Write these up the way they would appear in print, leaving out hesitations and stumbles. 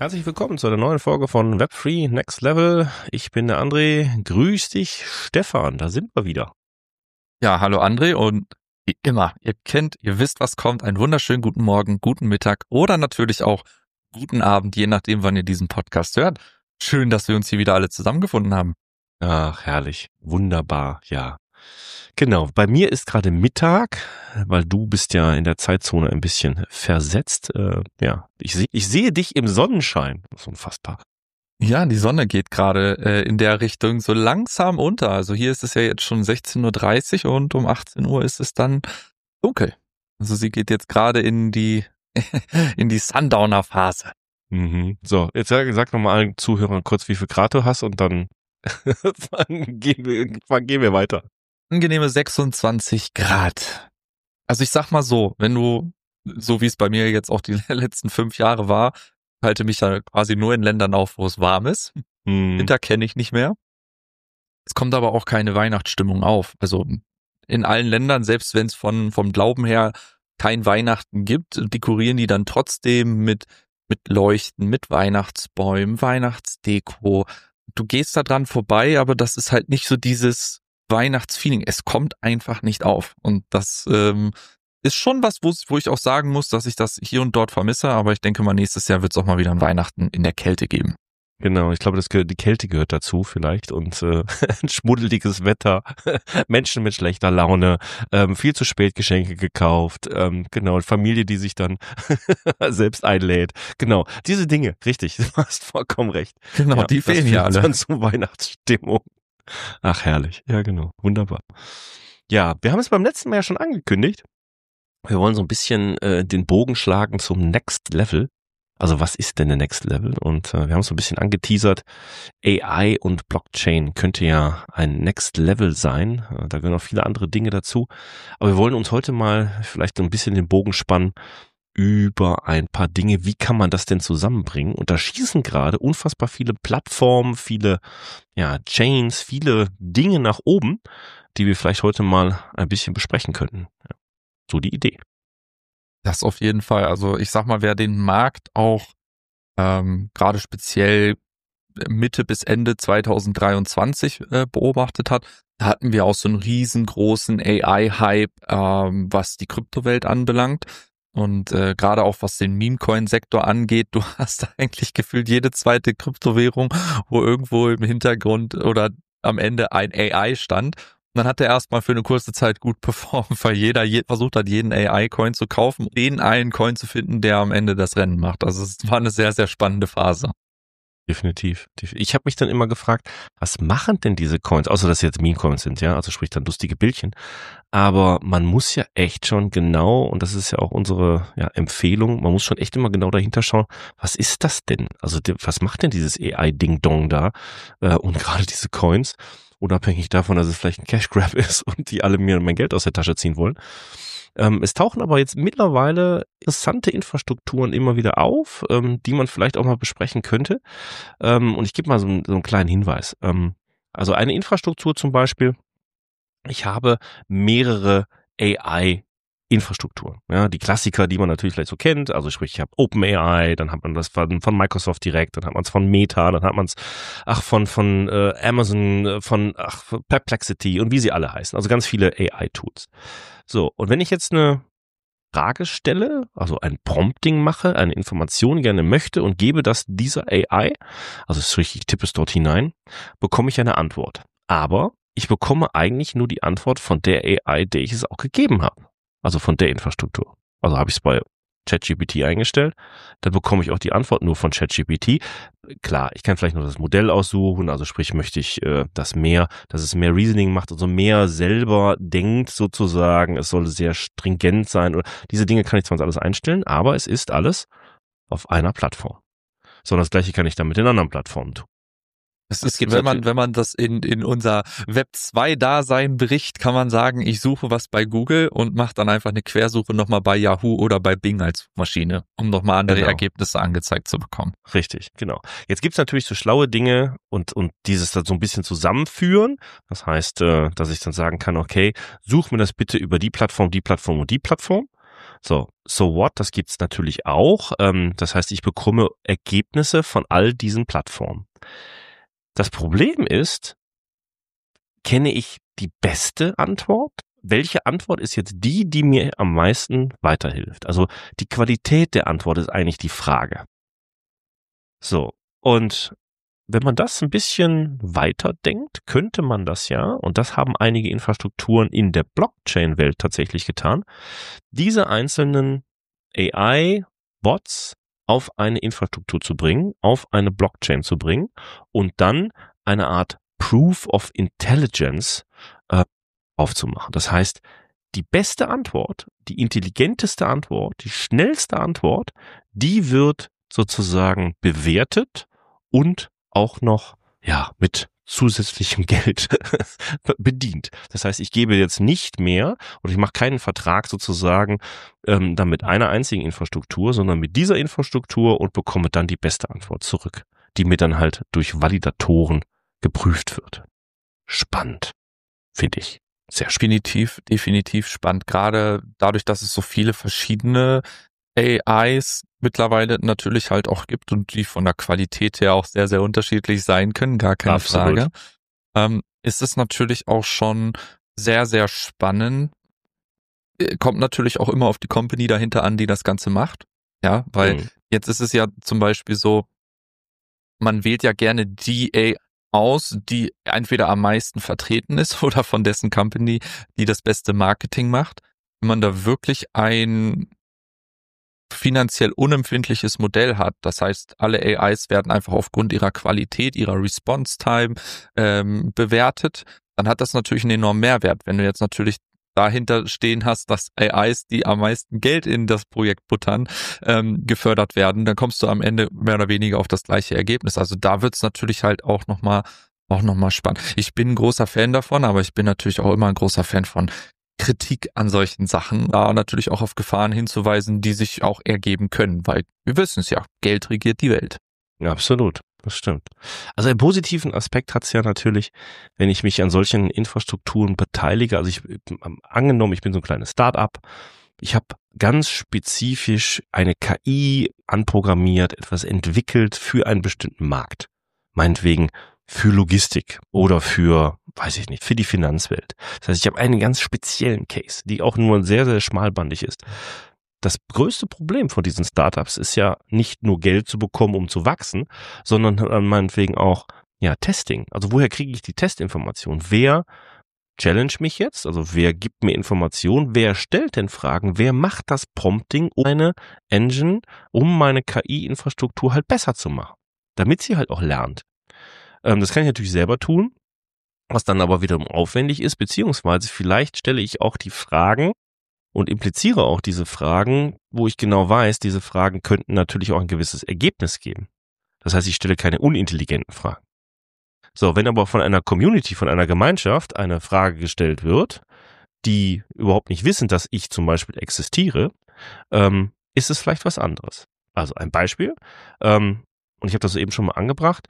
Herzlich willkommen zu einer neuen Folge von Web3 Next Level. Ich bin der André. Grüß dich, Stefan. Da sind wir wieder. Ja, hallo André und wie immer, ihr wisst, was kommt. Einen wunderschönen guten Morgen, guten Mittag oder natürlich auch guten Abend, je nachdem, wann ihr diesen Podcast hört. Schön, dass wir uns hier wieder alle zusammengefunden haben. Ach, herrlich. Wunderbar, ja. Genau, bei mir ist gerade Mittag, weil du bist ja in der Zeitzone ein bisschen versetzt. Ich sehe dich im Sonnenschein. Das ist unfassbar. Ja, die Sonne geht gerade in der Richtung so langsam unter. Also hier ist es ja jetzt schon 16:30 Uhr und um 18 Uhr ist es dann dunkel. Also sie geht jetzt gerade in die Sundowner-Phase. Mhm. So, jetzt sag nochmal allen Zuhörern kurz, wie viel Grad du hast und dann gehen wir weiter. Angenehme 26 Grad. Also ich sag mal so, wenn du, so wie es bei mir jetzt auch die letzten 5 Jahre war, halte mich ja quasi nur in Ländern auf, wo es warm ist. Winter kenne ich nicht mehr. Es kommt aber auch keine Weihnachtsstimmung auf. Also in allen Ländern, selbst wenn es vom Glauben her kein Weihnachten gibt, dekorieren die dann trotzdem mit Leuchten, mit Weihnachtsbäumen, Weihnachtsdeko. Du gehst da dran vorbei, aber das ist halt nicht so dieses Weihnachtsfeeling. Es kommt einfach nicht auf. Und das ist schon was, wo ich auch sagen muss, dass ich das hier und dort vermisse. Aber ich denke mal, nächstes Jahr wird es auch mal wieder ein Weihnachten in der Kälte geben. Genau, ich glaube, die Kälte gehört dazu vielleicht und schmuddeliges Wetter, Menschen mit schlechter Laune, viel zu spät Geschenke gekauft, genau, Familie, die sich dann selbst einlädt. Genau, diese Dinge, richtig, du hast vollkommen recht. Genau, ja, die fehlen ja alle. Dann zu Weihnachtsstimmung. Ach, herrlich. Ja, genau. Wunderbar. Ja, wir haben es beim letzten Mal ja schon angekündigt. Wir wollen so ein bisschen den Bogen schlagen zum Next Level. Also was ist denn der Next Level? Und wir haben es so ein bisschen angeteasert. AI und Blockchain könnte ja ein Next Level sein. Da gehören auch viele andere Dinge dazu. Aber wir wollen uns heute mal vielleicht ein bisschen den Bogen spannen über ein paar Dinge. Wie kann man das denn zusammenbringen? Und da schießen gerade unfassbar viele Plattformen, viele Chains, viele Dinge nach oben, die wir vielleicht heute mal ein bisschen besprechen könnten. Ja. So die Idee. Das auf jeden Fall. Also ich sag mal, wer den Markt auch gerade speziell Mitte bis Ende 2023 beobachtet hat, da hatten wir auch so einen riesengroßen AI-Hype, was die Kryptowelt anbelangt. Und gerade auch was den Meme-Coin-Sektor angeht, du hast eigentlich gefühlt jede zweite Kryptowährung, wo irgendwo im Hintergrund oder am Ende ein AI stand. Und dann hat er erstmal für eine kurze Zeit gut performt, weil jeder versucht hat, jeden AI-Coin zu kaufen, den einen Coin zu finden, der am Ende das Rennen macht. Also es war eine sehr, sehr spannende Phase. Definitiv. Ich habe mich dann immer gefragt, was machen denn diese Coins, außer dass sie jetzt Meme-Coins sind, ja, also sprich dann lustige Bildchen. Aber man muss ja echt schon genau, und das ist ja auch unsere Empfehlung, man muss schon echt immer genau dahinter schauen, was ist das denn? Also was macht denn dieses AI-Ding-Dong da? Und gerade diese Coins, unabhängig davon, dass es vielleicht ein Cash-Grab ist und die alle mir mein Geld aus der Tasche ziehen wollen. Es tauchen aber jetzt mittlerweile interessante Infrastrukturen immer wieder auf, die man vielleicht auch mal besprechen könnte. Und ich gebe mal so einen kleinen Hinweis. Also eine Infrastruktur zum Beispiel, ich habe mehrere AI-Infrastrukturen. Ja, die Klassiker, die man natürlich vielleicht so kennt. Also sprich, ich habe OpenAI, dann hat man das von Microsoft direkt, dann hat man es von Meta, dann hat man es von Amazon, von Perplexity und wie sie alle heißen. Also ganz viele AI-Tools. So, und wenn ich jetzt eine Frage stelle, also ein Prompting mache, eine Information gerne möchte und gebe das dieser AI, also sprich, ich tippe es dort hinein, bekomme ich eine Antwort. Aber ich bekomme eigentlich nur die Antwort von der AI, der ich es auch gegeben habe. Also von der Infrastruktur. Also habe ich es bei ChatGPT eingestellt, dann bekomme ich auch die Antwort nur von ChatGPT. Klar, ich kann vielleicht noch das Modell aussuchen, also sprich möchte ich, dass es mehr Reasoning macht, also mehr selber denkt sozusagen, es soll sehr stringent sein oder diese Dinge kann ich zwar alles einstellen, aber es ist alles auf einer Plattform. Sondern das Gleiche kann ich dann mit den anderen Plattformen tun. Es ist, wenn man das in unser Web 2-Dasein bricht, kann man sagen, ich suche was bei Google und mache dann einfach eine Quersuche nochmal bei Yahoo oder bei Bing als Maschine, um nochmal andere Ergebnisse angezeigt zu bekommen. Richtig, genau. Jetzt gibt's natürlich so schlaue Dinge und dieses dann so ein bisschen zusammenführen. Das heißt, dass ich dann sagen kann, okay, such mir das bitte über die Plattform und die Plattform. So what, das gibt's natürlich auch. Das heißt, ich bekomme Ergebnisse von all diesen Plattformen. Das Problem ist, kenne ich die beste Antwort? Welche Antwort ist jetzt die mir am meisten weiterhilft? Also die Qualität der Antwort ist eigentlich die Frage. So, und wenn man das ein bisschen weiterdenkt, könnte man das ja, und das haben einige Infrastrukturen in der Blockchain-Welt tatsächlich getan, diese einzelnen AI-Bots auf eine Infrastruktur zu bringen, auf eine Blockchain zu bringen und dann eine Art Proof of Intelligence aufzumachen. Das heißt, die beste Antwort, die intelligenteste Antwort, die schnellste Antwort, die wird sozusagen bewertet und auch noch mit zusätzlichem Geld bedient. Das heißt, ich gebe jetzt nicht mehr oder ich mache keinen Vertrag sozusagen dann mit einer einzigen Infrastruktur, sondern mit dieser Infrastruktur und bekomme dann die beste Antwort zurück, die mir dann halt durch Validatoren geprüft wird. Spannend, finde ich. Sehr spannend. Definitiv spannend. Gerade dadurch, dass es so viele verschiedene AIs mittlerweile natürlich halt auch gibt und die von der Qualität her auch sehr, sehr unterschiedlich sein können, gar keine Absolut. Frage, ist es natürlich auch schon sehr, sehr spannend. Kommt natürlich auch immer auf die Company dahinter an, die das Ganze macht. Ja, weil jetzt ist es ja zum Beispiel so, man wählt ja gerne die AI aus, die entweder am meisten vertreten ist oder von dessen Company, die das beste Marketing macht. Wenn man da wirklich ein finanziell unempfindliches Modell hat, das heißt, alle AIs werden einfach aufgrund ihrer Qualität, ihrer Response-Time bewertet, dann hat das natürlich einen enormen Mehrwert. Wenn du jetzt natürlich dahinter stehen hast, dass AIs, die am meisten Geld in das Projekt buttern, gefördert werden, dann kommst du am Ende mehr oder weniger auf das gleiche Ergebnis. Also da wird's natürlich halt auch nochmal spannend. Ich bin ein großer Fan davon, aber ich bin natürlich auch immer ein großer Fan von Kritik an solchen Sachen, da natürlich auch auf Gefahren hinzuweisen, die sich auch ergeben können, weil wir wissen es ja, Geld regiert die Welt. Ja, absolut, das stimmt. Also einen positiven Aspekt hat es ja natürlich, wenn ich mich an solchen Infrastrukturen beteilige. Also angenommen, ich bin so ein kleines Start-up, ich habe ganz spezifisch eine KI anprogrammiert, etwas entwickelt für einen bestimmten Markt. Meinetwegen für Logistik oder für, weiß ich nicht, für die Finanzwelt. Das heißt, ich habe einen ganz speziellen Case, die auch nur sehr, sehr schmalbandig ist. Das größte Problem von diesen Startups ist ja nicht nur Geld zu bekommen, um zu wachsen, sondern meinetwegen auch Testing. Also woher kriege ich die Testinformation? Wer challenge mich jetzt? Also wer gibt mir Informationen? Wer stellt denn Fragen? Wer macht das Prompting, um meine Engine, um meine KI-Infrastruktur halt besser zu machen, damit sie halt auch lernt? Das kann ich natürlich selber tun, was dann aber wiederum aufwendig ist, beziehungsweise vielleicht stelle ich auch die Fragen und impliziere auch diese Fragen, wo ich genau weiß, diese Fragen könnten natürlich auch ein gewisses Ergebnis geben. Das heißt, ich stelle keine unintelligenten Fragen. So, wenn aber von einer Community, von einer Gemeinschaft eine Frage gestellt wird, die überhaupt nicht wissen, dass ich zum Beispiel existiere, ist es vielleicht was anderes. Also ein Beispiel, und ich habe das eben schon mal angebracht,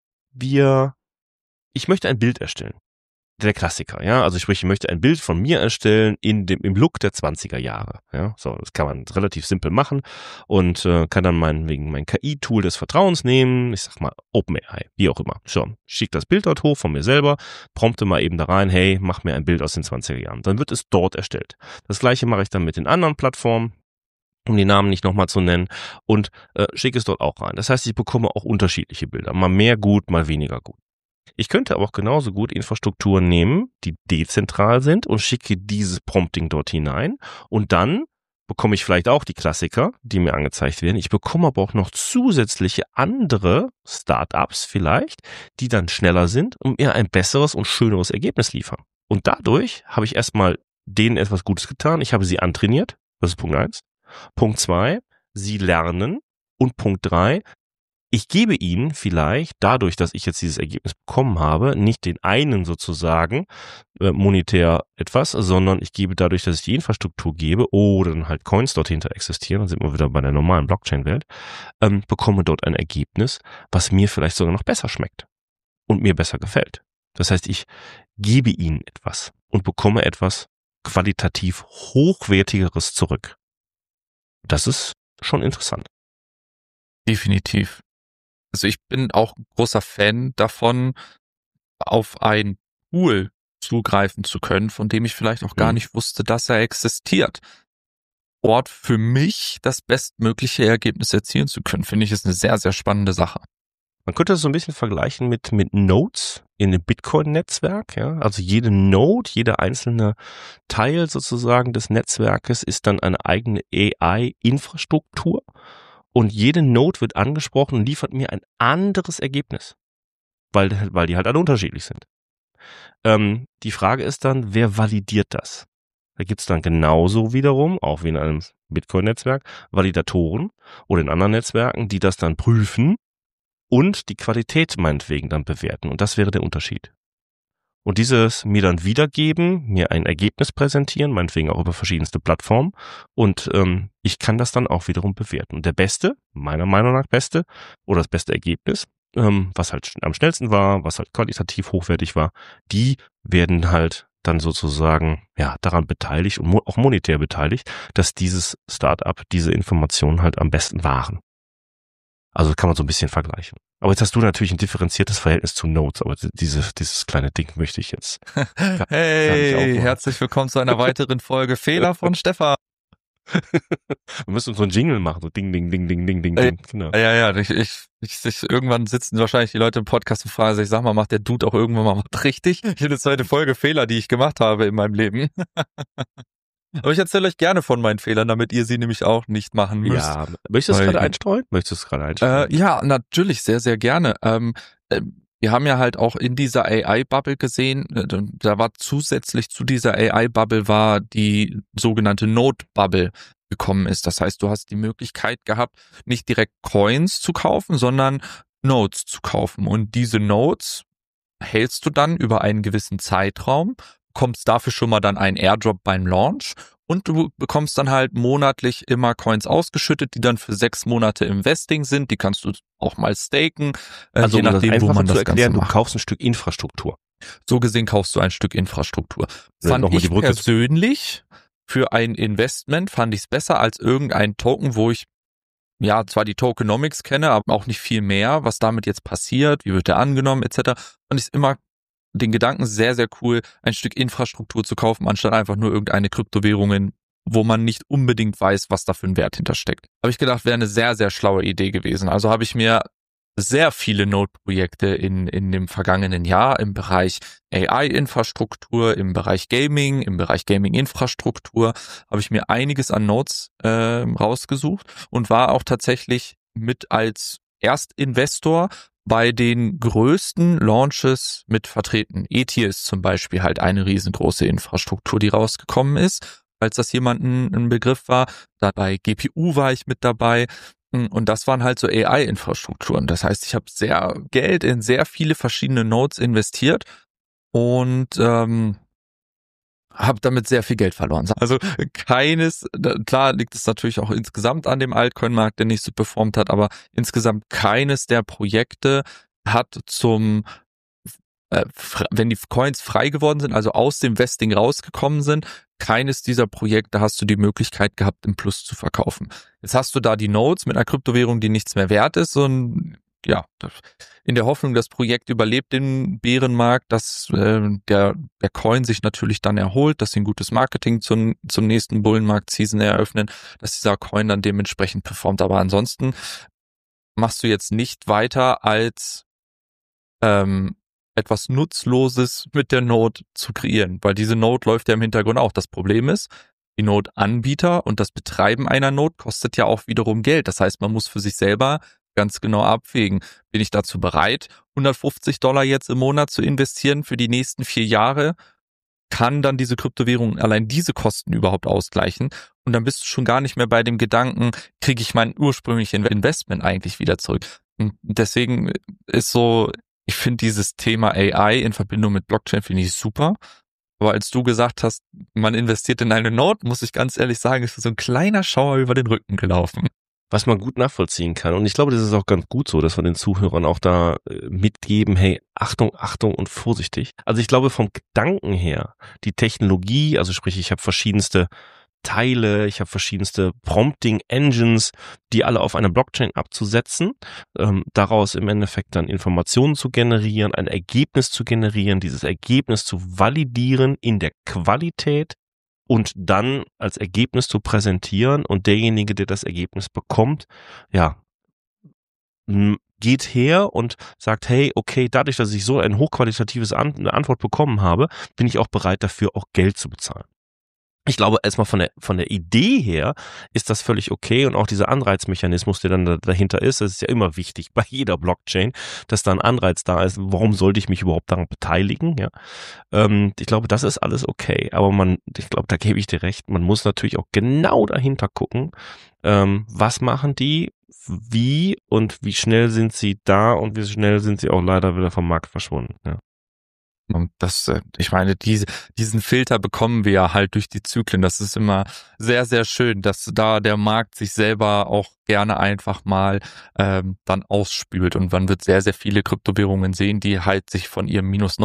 ich möchte ein Bild erstellen. Der Klassiker, ja. Also sprich, ich möchte ein Bild von mir erstellen im Look der 20er Jahre. Ja, so, das kann man relativ simpel machen und kann dann mein KI-Tool des Vertrauens nehmen, ich sag mal OpenAI, wie auch immer. Schon, schick das Bild dort hoch von mir selber, prompte mal eben da rein, hey, mach mir ein Bild aus den 20er Jahren. Dann wird es dort erstellt. Das gleiche mache ich dann mit den anderen Plattformen, um die Namen nicht nochmal zu nennen, und schicke es dort auch rein. Das heißt, ich bekomme auch unterschiedliche Bilder, mal mehr gut, mal weniger gut. Ich könnte aber auch genauso gut Infrastrukturen nehmen, die dezentral sind und schicke dieses Prompting dort hinein und dann bekomme ich vielleicht auch die Klassiker, die mir angezeigt werden. Ich bekomme aber auch noch zusätzliche andere Startups vielleicht, die dann schneller sind und mir ein besseres und schöneres Ergebnis liefern. Und dadurch habe ich erstmal denen etwas Gutes getan. Ich habe sie antrainiert. Das ist Punkt 1. Punkt 2, sie lernen. Und Punkt 3, ich gebe ihnen vielleicht, dadurch, dass ich jetzt dieses Ergebnis bekommen habe, nicht den einen sozusagen monetär etwas, sondern ich gebe dadurch, dass ich die Infrastruktur gebe oder dann halt Coins dort hinter existieren, dann sind wir wieder bei der normalen Blockchain-Welt, bekomme dort ein Ergebnis, was mir vielleicht sogar noch besser schmeckt und mir besser gefällt. Das heißt, ich gebe ihnen etwas und bekomme etwas qualitativ hochwertigeres zurück. Das ist schon interessant. Definitiv. Also ich bin auch ein großer Fan davon, auf ein Tool zugreifen zu können, von dem ich vielleicht auch gar nicht wusste, dass er existiert. Dort für mich das bestmögliche Ergebnis erzielen zu können, finde ich, ist eine sehr, sehr spannende Sache. Man könnte das so ein bisschen vergleichen mit Nodes in dem Bitcoin-Netzwerk. Ja? Also jede Node, jeder einzelne Teil sozusagen des Netzwerkes ist dann eine eigene AI-Infrastruktur und jede Node wird angesprochen und liefert mir ein anderes Ergebnis, weil die halt alle unterschiedlich sind. Die Frage ist dann, wer validiert das? Da gibt's dann genauso wiederum, auch wie in einem Bitcoin-Netzwerk, Validatoren oder in anderen Netzwerken, die das dann prüfen und die Qualität meinetwegen dann bewerten. Und das wäre der Unterschied. Und dieses mir dann wiedergeben, mir ein Ergebnis präsentieren, meinetwegen auch über verschiedenste Plattformen. Und ich kann das dann auch wiederum bewerten. Und der beste, meiner Meinung nach beste, oder das beste Ergebnis, was halt am schnellsten war, was halt qualitativ hochwertig war, die werden halt dann sozusagen daran beteiligt und auch monetär beteiligt, dass dieses Startup diese Informationen halt am besten wahren. Also kann man so ein bisschen vergleichen. Aber jetzt hast du natürlich ein differenziertes Verhältnis zu Nodes, aber dieses kleine Ding möchte ich jetzt. Hey, herzlich willkommen zu einer weiteren Folge Fehler von Stefan. Wir müssen so einen Jingle machen, so Ding, Ding, Ding, Ding, Ding, Ding, Ding. Genau. Ja, irgendwann sitzen wahrscheinlich die Leute im Podcast und fragen sich, sag mal, macht der Dude auch irgendwann mal was richtig? Ich habe eine zweite Folge Fehler, die ich gemacht habe in meinem Leben. Aber ich erzähle euch gerne von meinen Fehlern, damit ihr sie nämlich auch nicht machen müsst. Ja, möchtest du es gerade einstreuen? Ja, natürlich, sehr, sehr gerne. Wir haben ja halt auch in dieser AI-Bubble gesehen, da war zusätzlich zu dieser AI-Bubble war die sogenannte Node-Bubble gekommen ist. Das heißt, du hast die Möglichkeit gehabt, nicht direkt Coins zu kaufen, sondern Nodes zu kaufen. Und diese Nodes hältst du dann über einen gewissen Zeitraum, bekommst dafür schon mal dann einen Airdrop beim Launch und du bekommst dann halt monatlich immer Coins ausgeschüttet, die dann für 6 Monate im Vesting sind. Die kannst du auch mal staken, also je nachdem, wo man das Ganze macht. Du kaufst ein Stück Infrastruktur. So gesehen kaufst du ein Stück Infrastruktur. Fand ich persönlich für ein Investment, fand ich es besser als irgendein Token, wo ich zwar die Tokenomics kenne, aber auch nicht viel mehr, was damit jetzt passiert, wie wird der angenommen etc. Fand ich immer den Gedanken sehr, sehr cool, ein Stück Infrastruktur zu kaufen, anstatt einfach nur irgendeine Kryptowährungen, wo man nicht unbedingt weiß, was da für ein Wert hintersteckt. Habe ich gedacht, wäre eine sehr, sehr schlaue Idee gewesen. Also habe ich mir sehr viele Node-Projekte in dem vergangenen Jahr im Bereich AI-Infrastruktur, im Bereich Gaming, im Bereich Gaming-Infrastruktur, habe ich mir einiges an Nodes rausgesucht und war auch tatsächlich mit als Erstinvestor bei den größten Launches mit vertreten. Ether ist zum Beispiel halt eine riesengroße Infrastruktur, die rausgekommen ist, als das jemandem ein Begriff war. Da bei GPU war ich mit dabei. Und das waren halt so AI-Infrastrukturen. Das heißt, ich habe sehr Geld in sehr viele verschiedene Nodes investiert und habe damit sehr viel Geld verloren. Also klar liegt es natürlich auch insgesamt an dem Altcoin-Markt, der nicht so performt hat, aber insgesamt keines der Projekte hat wenn die Coins frei geworden sind, also aus dem Vesting rausgekommen sind, keines dieser Projekte hast du die Möglichkeit gehabt, im Plus zu verkaufen. Jetzt hast du da die Nodes mit einer Kryptowährung, die nichts mehr wert ist und in der Hoffnung, das Projekt überlebt den Bärenmarkt, dass der Coin sich natürlich dann erholt, dass sie ein gutes Marketing zum nächsten Bullenmarkt-Season eröffnen, dass dieser Coin dann dementsprechend performt. Aber ansonsten machst du jetzt nicht weiter als etwas Nutzloses mit der Node zu kreieren, weil diese Node läuft ja im Hintergrund auch. Das Problem ist, die Node-Anbieter und das Betreiben einer Node kostet ja auch wiederum Geld. Das heißt, man muss für sich selber ganz genau abwägen. Bin ich dazu bereit, $150 jetzt im Monat zu investieren für die nächsten 4 Jahre? Kann dann diese Kryptowährung allein diese Kosten überhaupt ausgleichen? Und dann bist du schon gar nicht mehr bei dem Gedanken, kriege ich mein ursprüngliches Investment eigentlich wieder zurück? Und deswegen ist so, ich finde dieses Thema AI in Verbindung mit Blockchain finde ich super. Aber als du gesagt hast, man investiert in eine Node, muss ich ganz ehrlich sagen, ist so ein kleiner Schauer über den Rücken gelaufen. Was man gut nachvollziehen kann. Und ich glaube, das ist auch ganz gut so, dass wir den Zuhörern auch da mitgeben, hey, Achtung, Achtung und vorsichtig. Also ich glaube vom Gedanken her, die Technologie, also sprich, ich habe verschiedenste Teile, ich habe verschiedenste Prompting-Engines, die alle auf einer Blockchain abzusetzen, daraus im Endeffekt dann Informationen zu generieren, ein Ergebnis zu generieren, dieses Ergebnis zu validieren in der Qualität und dann als Ergebnis zu präsentieren und derjenige, der das Ergebnis bekommt, ja, geht her und sagt, hey, okay, dadurch, dass ich so ein hochqualitatives eine Antwort bekommen habe, bin ich auch bereit dafür, auch Geld zu bezahlen. Ich glaube, erstmal von der Idee her ist das völlig okay und auch dieser Anreizmechanismus, der dann dahinter ist, das ist ja immer wichtig bei jeder Blockchain, dass da ein Anreiz da ist. Warum sollte ich mich überhaupt daran beteiligen? Ja, ich glaube, das ist alles okay, aber ich glaube, da gebe ich dir recht, man muss natürlich auch genau dahinter gucken, was machen die, wie und wie schnell sind sie da und wie schnell sind sie auch leider wieder vom Markt verschwunden. Ja. Und das, ich meine, diesen Filter bekommen wir ja halt durch die Zyklen. Das ist immer sehr, sehr schön, dass da der Markt sich selber auch gerne einfach mal dann ausspült. Und man wird sehr, sehr viele Kryptowährungen sehen, die halt sich von ihrem minus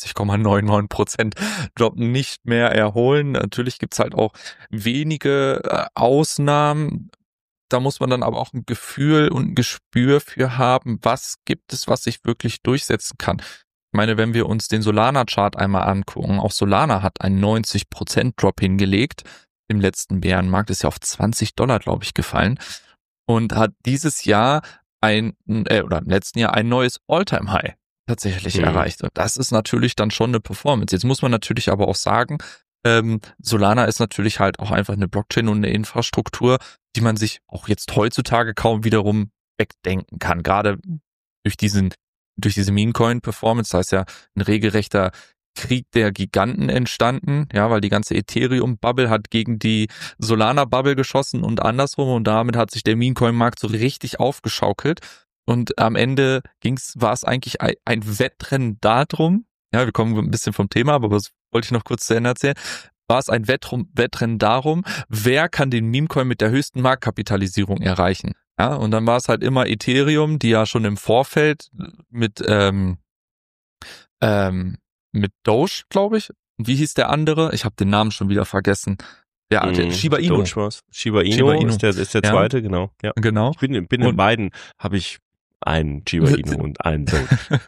99,99% Drop nicht mehr erholen. Natürlich gibt's halt auch wenige Ausnahmen. Da muss man dann aber auch ein Gefühl und ein Gespür für haben, was gibt es, was sich wirklich durchsetzen kann. Ich meine, wenn wir uns den Solana-Chart einmal angucken, auch Solana hat einen 90% Drop hingelegt im letzten Bärenmarkt, ist ja auf $20, glaube ich, gefallen und hat dieses Jahr oder im letzten Jahr ein neues All-Time-High tatsächlich erreicht. Und das ist natürlich dann schon eine Performance. Jetzt muss man natürlich aber auch sagen, Solana ist natürlich halt auch einfach eine Blockchain und eine Infrastruktur, die man sich auch jetzt heutzutage kaum wiederum wegdenken kann. Gerade durch diese Meme-Coin-Performance, da ist ja ein regelrechter Krieg der Giganten entstanden, ja, weil die ganze Ethereum-Bubble hat gegen die Solana-Bubble geschossen und andersrum und damit hat sich der Meme-Coin-Markt so richtig aufgeschaukelt und am Ende war es eigentlich ein Wettrennen darum, ja, wir kommen ein bisschen vom Thema, aber das wollte ich noch kurz zu Ende erzählen, war es ein Wettrennen darum, wer kann den Meme-Coin mit der höchsten Marktkapitalisierung erreichen. Ja, und dann war es halt immer Ethereum, die ja schon im Vorfeld mit Doge, glaube ich. Und wie hieß der andere? Ich habe den Namen schon wieder vergessen. Ja, Shiba Inu. Shiba Inu ist der zweite, genau. Ja. Genau. Ich bin in beiden habe ich einen Shiba Inu und einen Doge.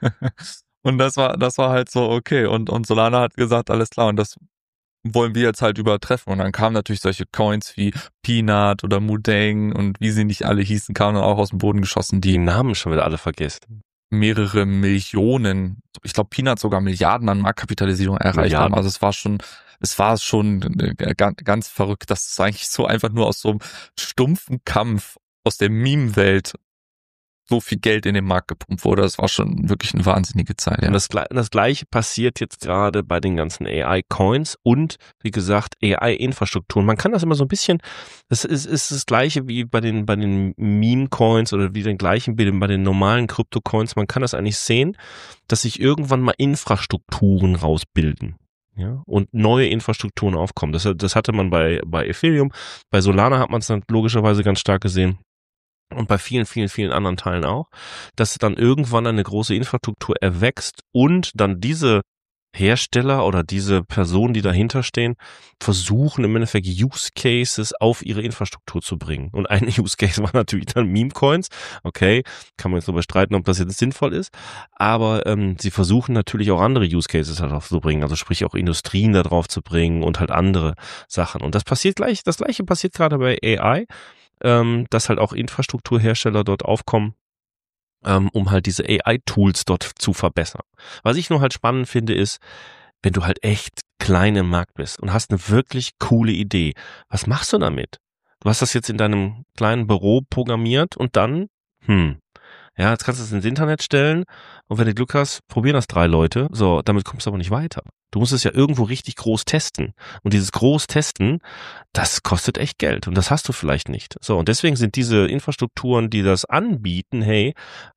Und das war halt so okay. Und Solana hat gesagt, alles klar. Und das wollen wir jetzt halt übertreffen. Und dann kamen natürlich solche Coins wie Peanut oder Mudeng und wie sie nicht alle hießen, kamen dann auch aus dem Boden geschossen, die Namen schon wieder alle vergessen. Mehrere Millionen, ich glaube Peanut sogar Milliarden an Marktkapitalisierung erreicht haben. Also es war schon ganz verrückt, dass es eigentlich so einfach nur aus so einem stumpfen Kampf aus der Meme-Welt so viel Geld in den Markt gepumpt wurde. Das war schon wirklich eine wahnsinnige Zeit. Ja. Und das Gleiche passiert jetzt gerade bei den ganzen AI-Coins und, wie gesagt, AI-Infrastrukturen. Man kann das immer so ein bisschen, das ist das Gleiche wie bei den Meme-Coins oder wie den gleichen bei den normalen Krypto-Coins. Man kann das eigentlich sehen, dass sich irgendwann mal Infrastrukturen rausbilden. Ja, und neue Infrastrukturen aufkommen. Das hatte man bei Ethereum. Bei Solana hat man es dann logischerweise ganz stark gesehen. Und bei vielen, vielen, vielen anderen Teilen auch, dass dann irgendwann eine große Infrastruktur erwächst und dann diese Hersteller oder diese Personen, die dahinter stehen, versuchen im Endeffekt Use Cases auf ihre Infrastruktur zu bringen. Und ein Use Case war natürlich dann Meme-Coins. Okay, kann man jetzt darüber streiten, ob das jetzt sinnvoll ist. Aber sie versuchen natürlich auch andere Use Cases darauf zu bringen, also sprich auch Industrien da drauf zu bringen und halt andere Sachen. Und das Gleiche passiert gerade bei AI. Dass halt auch Infrastrukturhersteller dort aufkommen, um halt diese AI-Tools dort zu verbessern. Was ich nur halt spannend finde, ist, wenn du halt echt klein im Markt bist und hast eine wirklich coole Idee, was machst du damit? Du hast das jetzt in deinem kleinen Büro programmiert und dann, ja, jetzt kannst du es ins Internet stellen und wenn du Glück hast, probieren das 3 Leute. So, damit kommst du aber nicht weiter. Du musst es ja irgendwo richtig groß testen. Und dieses groß testen, das kostet echt Geld. Und das hast du vielleicht nicht. So, und deswegen sind diese Infrastrukturen, die das anbieten, hey,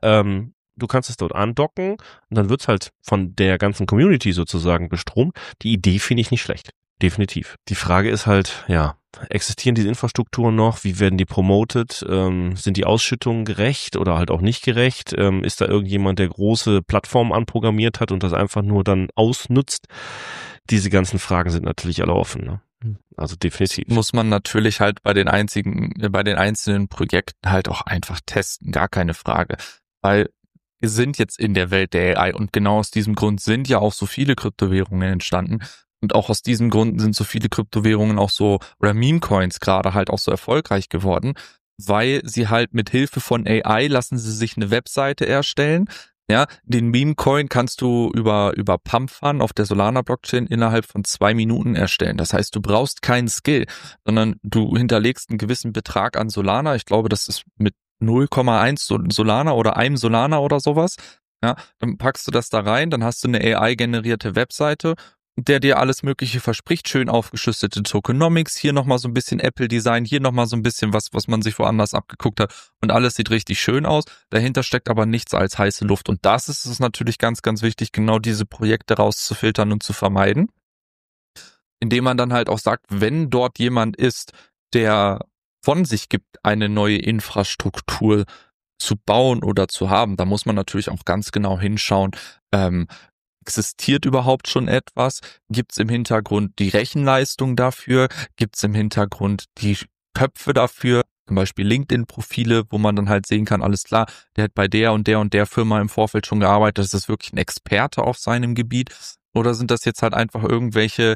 du kannst es dort andocken und dann wird's halt von der ganzen Community sozusagen bestromt. Die Idee finde ich nicht schlecht. Definitiv. Die Frage ist halt, ja, existieren diese Infrastrukturen noch? Wie werden die promoted? Sind die Ausschüttungen gerecht oder halt auch nicht gerecht? Ist da irgendjemand, der große Plattformen anprogrammiert hat und das einfach nur dann ausnutzt? Diese ganzen Fragen sind natürlich alle offen. Ne? Also definitiv. Muss man natürlich halt bei den einzelnen Projekten halt auch einfach testen, gar keine Frage. Weil wir sind jetzt in der Welt der AI und genau aus diesem Grund sind ja auch so viele Kryptowährungen entstanden. Und auch aus diesem Grund sind so viele Kryptowährungen auch so, oder Meme-Coins gerade halt auch so erfolgreich geworden, weil sie halt mit Hilfe von AI lassen sie sich eine Webseite erstellen. Ja, den Meme-Coin kannst du über Pumpfun auf der Solana-Blockchain innerhalb von 2 Minuten erstellen. Das heißt, du brauchst keinen Skill, sondern du hinterlegst einen gewissen Betrag an Solana. Ich glaube, das ist mit 0,1 Solana oder einem Solana oder sowas. Ja, dann packst du das da rein, dann hast du eine AI-generierte Webseite, der dir alles Mögliche verspricht, schön aufgeschlüsselte Tokenomics, hier nochmal so ein bisschen Apple-Design, hier nochmal so ein bisschen was man sich woanders abgeguckt hat und alles sieht richtig schön aus. Dahinter steckt aber nichts als heiße Luft und das ist es natürlich ganz, ganz wichtig, genau diese Projekte rauszufiltern und zu vermeiden, indem man dann halt auch sagt, wenn dort jemand ist, der von sich gibt, eine neue Infrastruktur zu bauen oder zu haben, da muss man natürlich auch ganz genau hinschauen, existiert überhaupt schon etwas? Gibt es im Hintergrund die Rechenleistung dafür? Gibt es im Hintergrund die Köpfe dafür? Zum Beispiel LinkedIn-Profile, wo man dann halt sehen kann, alles klar, der hat bei der und der Firma im Vorfeld schon gearbeitet. Das ist wirklich ein Experte auf seinem Gebiet. Oder sind das jetzt halt einfach irgendwelche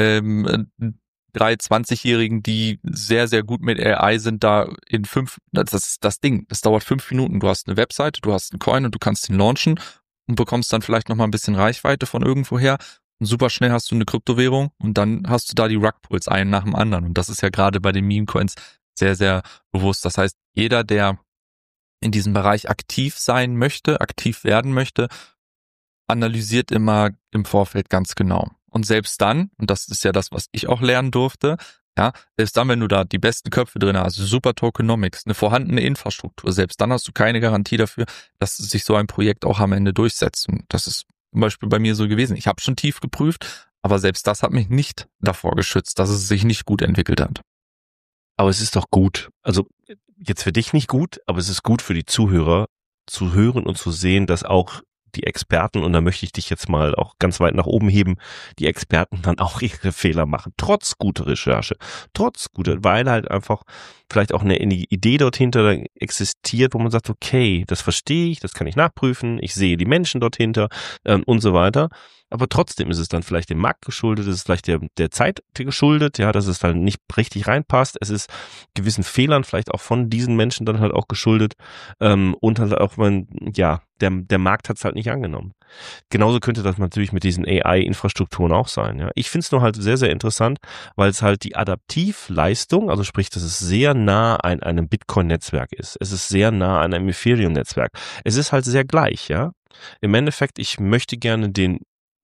20-Jährigen, die sehr, sehr gut mit AI sind, da das ist das Ding. Das dauert 5 Minuten. Du hast eine Webseite, du hast einen Coin und du kannst ihn launchen und bekommst dann vielleicht nochmal ein bisschen Reichweite von irgendwoher. Und super schnell hast du eine Kryptowährung und dann hast du da die Rugpulls einen nach dem anderen. Und das ist ja gerade bei den Meme-Coins sehr, sehr bewusst. Das heißt, jeder, der in diesem Bereich aktiv sein möchte, aktiv werden möchte, analysiert immer im Vorfeld ganz genau. Und selbst dann, und das ist ja das, was ich auch lernen durfte, ja, selbst dann, wenn du da die besten Köpfe drin hast, super Tokenomics, eine vorhandene Infrastruktur, selbst dann hast du keine Garantie dafür, dass sich so ein Projekt auch am Ende durchsetzt. Und das ist zum Beispiel bei mir so gewesen. Ich habe schon tief geprüft, aber selbst das hat mich nicht davor geschützt, dass es sich nicht gut entwickelt hat. Aber es ist doch gut. Also jetzt für dich nicht gut, aber es ist gut für die Zuhörer zu hören und zu sehen, dass auch die Experten, und da möchte ich dich jetzt mal auch ganz weit nach oben heben, die Experten dann auch ihre Fehler machen, trotz guter Recherche, weil halt einfach vielleicht auch eine Idee dort hinter existiert, wo man sagt, okay, das verstehe ich, das kann ich nachprüfen, ich sehe die Menschen dort hinter und so weiter. Aber trotzdem ist es dann vielleicht dem Markt geschuldet, es ist vielleicht der Zeit geschuldet, ja, dass es dann nicht richtig reinpasst. Es ist gewissen Fehlern vielleicht auch von diesen Menschen dann halt auch geschuldet und halt auch, der Markt hat es halt nicht angenommen. Genauso könnte das natürlich mit diesen AI-Infrastrukturen auch sein. Ja. Ich finde es nur halt sehr, sehr interessant, weil es halt die Adaptivleistung, also sprich, dass es sehr nah an einem Bitcoin-Netzwerk ist. Es ist sehr nah an einem Ethereum-Netzwerk. Es ist halt sehr gleich, ja. Im Endeffekt, ich möchte gerne den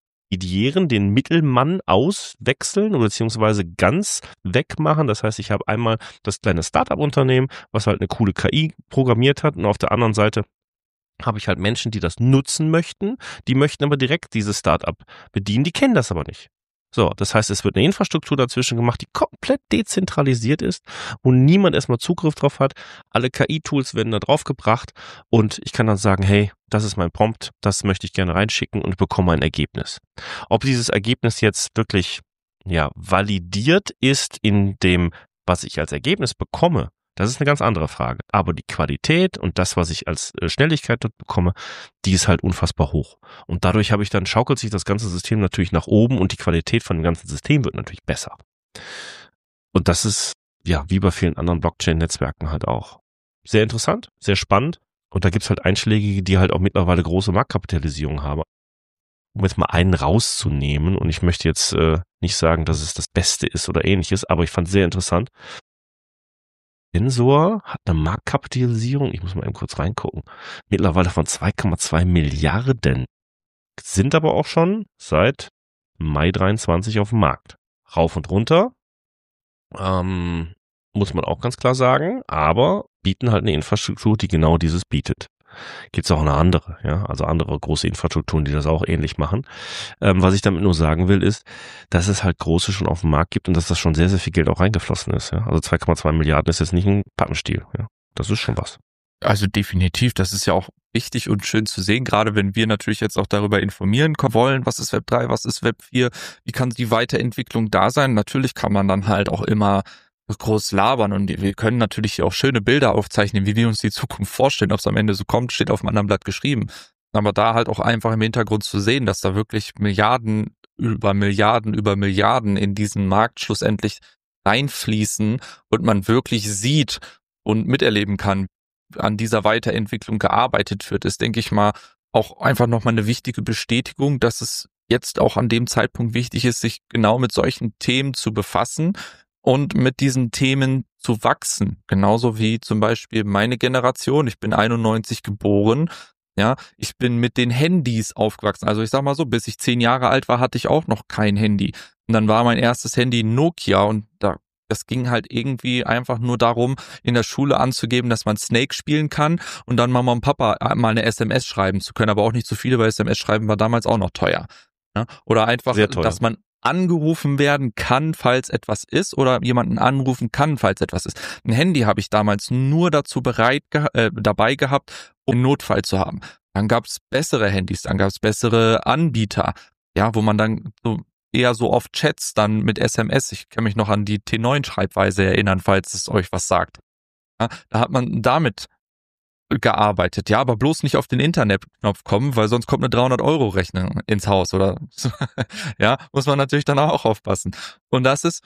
Mittelmann auswechseln oder beziehungsweise ganz wegmachen. Das heißt, ich habe einmal das kleine Startup-Unternehmen, was halt eine coole KI programmiert hat und auf der anderen Seite habe ich halt Menschen, die das nutzen möchten, die möchten aber direkt dieses Startup bedienen, die kennen das aber nicht. So, das heißt, es wird eine Infrastruktur dazwischen gemacht, die komplett dezentralisiert ist, wo niemand erstmal Zugriff drauf hat. Alle KI-Tools werden da drauf gebracht und ich kann dann sagen, hey, das ist mein Prompt, das möchte ich gerne reinschicken und bekomme ein Ergebnis. Ob dieses Ergebnis jetzt wirklich, validiert ist in dem, was ich als Ergebnis bekomme, das ist eine ganz andere Frage. Aber die Qualität und das, was ich als Schnelligkeit dort bekomme, die ist halt unfassbar hoch. Und dadurch schaukelt sich das ganze System natürlich nach oben und die Qualität von dem ganzen System wird natürlich besser. Und das ist, wie bei vielen anderen Blockchain-Netzwerken halt auch. Sehr interessant, sehr spannend. Und da gibt's halt Einschlägige, die halt auch mittlerweile große Marktkapitalisierung haben. Um jetzt mal einen rauszunehmen, und ich möchte jetzt nicht sagen, dass es das Beste ist oder ähnliches, aber ich fand es sehr interessant. Tensor hat eine Marktkapitalisierung, ich muss mal eben kurz reingucken, mittlerweile von 2,2 Milliarden, sind aber auch schon seit Mai 23 auf dem Markt. Rauf und runter, muss man auch ganz klar sagen, aber bieten halt eine Infrastruktur, die genau dieses bietet. Gibt es auch eine andere, also andere große Infrastrukturen, die das auch ähnlich machen. Was ich damit nur sagen will, ist, dass es halt große schon auf dem Markt gibt und dass das schon sehr, sehr viel Geld auch reingeflossen ist. Ja? Also 2,2 Milliarden ist jetzt nicht ein Pappenstiel. Ja? Das ist schon was. Also definitiv, das ist ja auch wichtig und schön zu sehen, gerade wenn wir natürlich jetzt auch darüber informieren wollen, was ist Web 3, was ist Web 4, wie kann die Weiterentwicklung da sein. Natürlich kann man dann halt auch immer groß labern und wir können natürlich auch schöne Bilder aufzeichnen, wie wir uns die Zukunft vorstellen. Ob es am Ende so kommt, steht auf einem anderen Blatt geschrieben. Aber da halt auch einfach im Hintergrund zu sehen, dass da wirklich Milliarden über Milliarden über Milliarden in diesen Markt schlussendlich reinfließen und man wirklich sieht und miterleben kann, an dieser Weiterentwicklung gearbeitet wird, ist, denke ich mal, auch einfach nochmal eine wichtige Bestätigung, dass es jetzt auch an dem Zeitpunkt wichtig ist, sich genau mit solchen Themen zu befassen und mit diesen Themen zu wachsen. Genauso wie zum Beispiel meine Generation. Ich bin 91 geboren. Ja, ich bin mit den Handys aufgewachsen. Also ich sag mal so, bis ich 10 Jahre alt war, hatte ich auch noch kein Handy. Und dann war mein erstes Handy Nokia und das ging halt irgendwie einfach nur darum, in der Schule anzugeben, dass man Snake spielen kann und dann Mama und Papa mal eine SMS schreiben zu können, aber auch nicht so viele, weil SMS schreiben war damals auch noch teuer. Ja? Oder einfach, Sehr teuer. dass man angerufen werden kann, falls etwas ist, oder jemanden anrufen kann, falls etwas ist. Ein Handy habe ich damals nur dazu dabei gehabt, um einen Notfall zu haben. Dann gab es bessere Handys, dann gab es bessere Anbieter, ja, wo man dann so eher so auf Chats dann mit SMS, ich kann mich noch an die T9-Schreibweise erinnern, falls es euch was sagt. Ja, da hat man damit gearbeitet, ja, aber bloß nicht auf den Internetknopf kommen, weil sonst kommt eine 300-Euro-Rechnung ins Haus oder so. Ja, muss man natürlich dann auch aufpassen. Und das ist,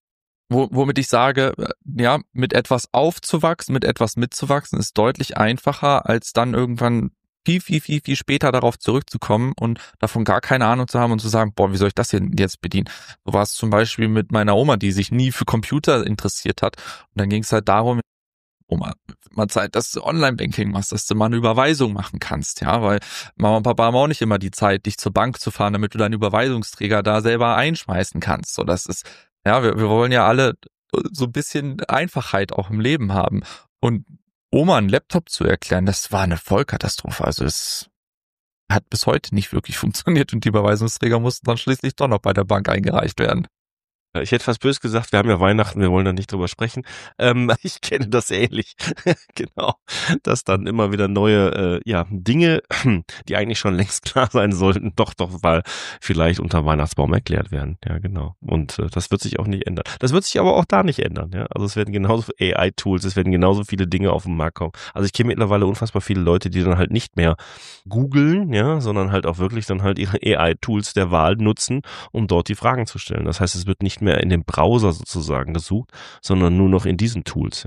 womit ich sage, ja, mit etwas aufzuwachsen, mit etwas mitzuwachsen, ist deutlich einfacher, als dann irgendwann viel später darauf zurückzukommen und davon gar keine Ahnung zu haben und zu sagen, boah, wie soll ich das hier jetzt bedienen? So war es zum Beispiel mit meiner Oma, die sich nie für Computer interessiert hat. Und dann ging es halt darum, Oma, mal Zeit, dass du Online-Banking machst, dass du mal eine Überweisung machen kannst, ja, weil Mama und Papa haben auch nicht immer die Zeit, dich zur Bank zu fahren, damit du deinen Überweisungsträger da selber einschmeißen kannst. So, das ist, ja, wir wollen ja alle so ein bisschen Einfachheit auch im Leben haben. Und Oma einen Laptop zu erklären, das war eine Vollkatastrophe. Also es hat bis heute nicht wirklich funktioniert und die Überweisungsträger mussten dann schließlich doch noch bei der Bank eingereicht werden. Ich hätte fast böse gesagt, wir haben ja Weihnachten, wir wollen da nicht drüber sprechen. Ich kenne das ähnlich. Genau. Dass dann immer wieder neue Dinge, die eigentlich schon längst klar sein sollten, doch mal vielleicht unter Weihnachtsbaum erklärt werden. Ja, genau. Und das wird sich auch nicht ändern. Das wird sich aber auch da nicht ändern. Ja? Also es werden genauso AI-Tools, es werden genauso viele Dinge auf den Markt kommen. Also ich kenne mittlerweile unfassbar viele Leute, die dann halt nicht mehr googeln, ja, sondern halt auch wirklich dann halt ihre AI-Tools der Wahl nutzen, um dort die Fragen zu stellen. Das heißt, es wird nicht mehr in dem Browser sozusagen gesucht, sondern nur noch in diesen Tools.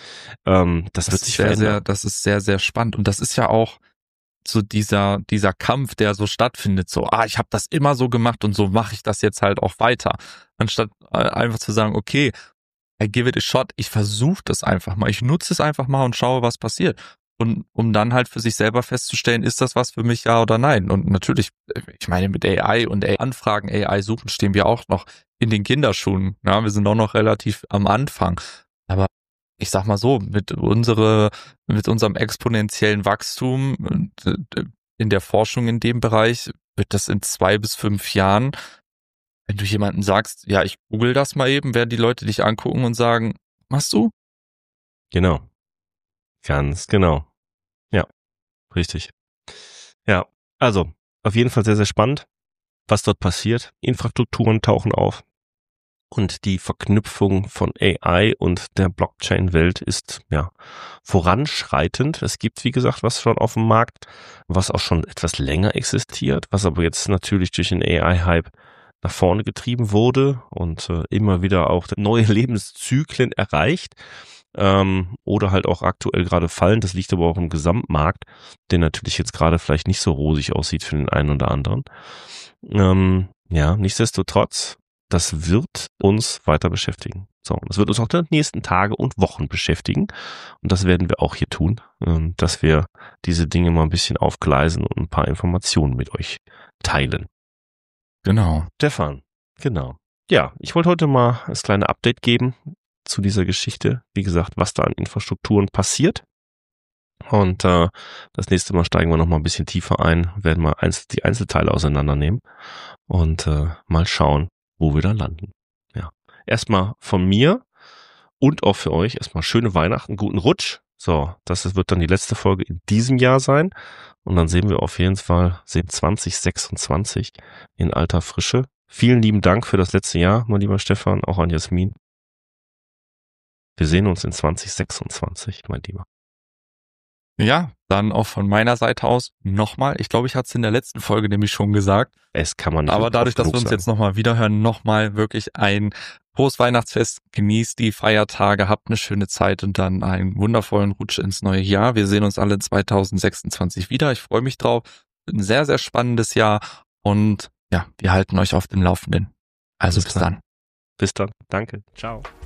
Ja. Das wird sich verändern. Das ist sehr, sehr spannend. Und das ist ja auch so dieser Kampf, der so stattfindet. So, ich habe das immer so gemacht und so mache ich das jetzt halt auch weiter. Anstatt einfach zu sagen, okay, I give it a shot, ich versuche das einfach mal. Ich nutze es einfach mal und schaue, was passiert. Und um dann halt für sich selber festzustellen, ist das was für mich, ja oder nein? Und natürlich, ich meine, mit AI und Anfragen, AI suchen, stehen wir auch noch in den Kinderschuhen. Ja, wir sind auch noch relativ am Anfang. Aber ich sag mal so, mit unserem exponentiellen Wachstum in der Forschung in dem Bereich wird das in 2 bis 5 Jahren, wenn du jemanden sagst, ja, ich google das mal eben, werden die Leute dich angucken und sagen, machst du? Genau. Ganz genau. Ja, richtig. Ja, also auf jeden Fall sehr, sehr spannend, was dort passiert. Infrastrukturen tauchen auf und die Verknüpfung von AI und der Blockchain-Welt ist ja voranschreitend. Es gibt, wie gesagt, was schon auf dem Markt, was auch schon etwas länger existiert, was aber jetzt natürlich durch den AI-Hype nach vorne getrieben wurde und immer wieder auch neue Lebenszyklen erreicht. Oder halt auch aktuell gerade fallen. Das liegt aber auch im Gesamtmarkt, der natürlich jetzt gerade vielleicht nicht so rosig aussieht für den einen oder anderen. Nichtsdestotrotz, das wird uns weiter beschäftigen. So, das wird uns auch die nächsten Tage und Wochen beschäftigen. Und das werden wir auch hier tun, dass wir diese Dinge mal ein bisschen aufgleisen und ein paar Informationen mit euch teilen. Genau. Stefan, genau. Ja, ich wollte heute mal das kleine Update geben zu dieser Geschichte. Wie gesagt, was da an Infrastrukturen passiert. Und das nächste Mal steigen wir noch mal ein bisschen tiefer ein, werden mal die Einzelteile auseinandernehmen und mal schauen, wo wir da landen. Ja, erstmal von mir und auch für euch erstmal schöne Weihnachten, guten Rutsch So, das wird dann die letzte Folge in diesem Jahr sein. Und dann sehen wir auf jeden Fall 2026 in alter Frische. Vielen lieben Dank für das letzte Jahr, mein lieber Stefan, auch an Jasmin. Wir sehen uns in 2026, mein Lieber. Ja, dann auch von meiner Seite aus nochmal. Ich glaube, ich hatte es in der letzten Folge nämlich schon gesagt. Es kann man nicht. Aber dadurch, dass wir uns jetzt nochmal wiederhören, nochmal wirklich ein frohes Weihnachtsfest. Genießt die Feiertage, habt eine schöne Zeit und dann einen wundervollen Rutsch ins neue Jahr. Wir sehen uns alle 2026 wieder. Ich freue mich drauf. Ein sehr, sehr spannendes Jahr und ja, wir halten euch auf dem Laufenden. Also bis dann. Bis dann. Danke. Ciao.